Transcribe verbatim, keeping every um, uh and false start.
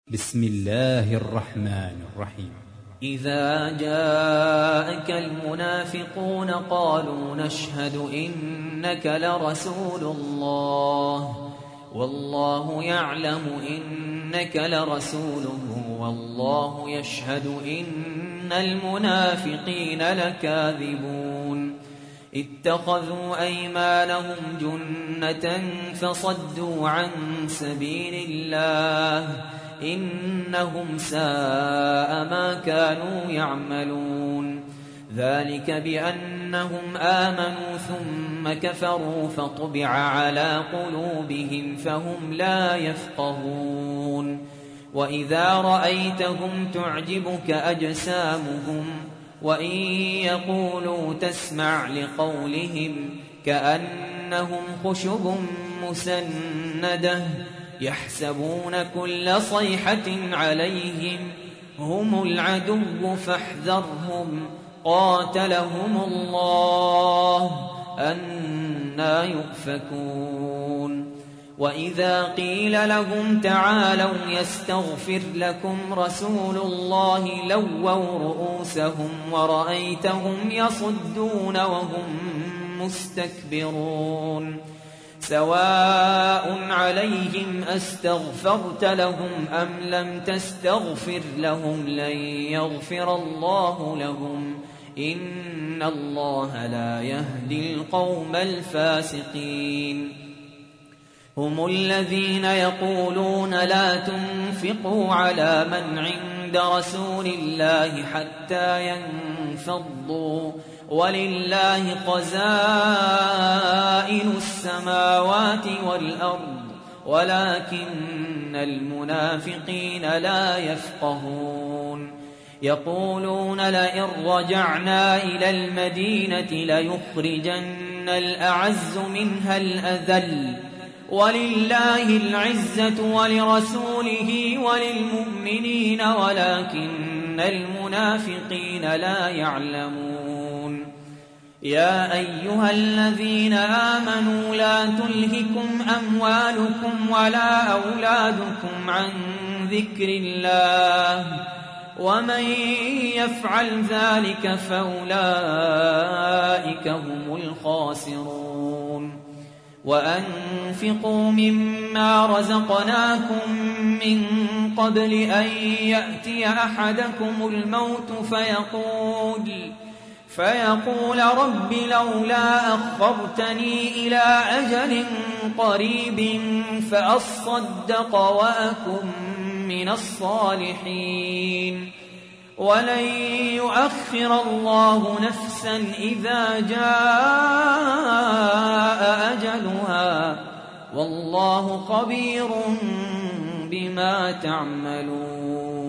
بسم الله الرحمن الرحيم. إذا جاءك المنافقون قالوا نشهد إنك لرسول الله والله يعلم إنك لرسوله والله يشهد إن المنافقين لكاذبون اتخذوا أيمانهم جنة فصدوا عن سبيل الله إنهم ساء ما كانوا يعملون ذلك بأنهم آمنوا ثم كفروا فطبع على قلوبهم فهم لا يفقهون وإذا رأيتهم تعجبك أجسامهم وإن يقولوا تسمع لقولهم كأنهم خشب مسندة يحسبون كل صيحة عليهم هم العدو فاحذرهم قاتلهم الله أنى يؤفكون وإذا قيل لهم تعالوا يستغفر لكم رسول الله لووا رؤوسهم ورأيتهم يصدون وهم مستكبرون سواء عليهم أستغفرت لهم أم لم تستغفر لهم لن يغفر الله لهم إن الله لا يهدي القوم الفاسقين هم الذين يقولون لا تنفقوا على من عند رسول الله حتى ينفضوا ولله خزائن السماوات والأرض ولكن المنافقين لا يفقهون يقولون لئن رجعنا إلى المدينة ليخرجن الأعز منها الأذل ولله العزة ولرسوله وللمؤمنين ولكن المنافقين لا يعلمون يا أيها الذين آمنوا لا تلهكم أموالكم ولا أولادكم عن ذكر الله ومن يفعل ذلك فأولئك هم الخاسرون وأنفقوا مما رزقناكم من قبل أن يأتي أحدكم الموت فيقول فيقول رب لولا أخرتني إلى أجل قريب فأصدق وأكن من الصالحين ولن يؤخر الله نفسا إذا جاء أجلها والله خبير بما تعملون.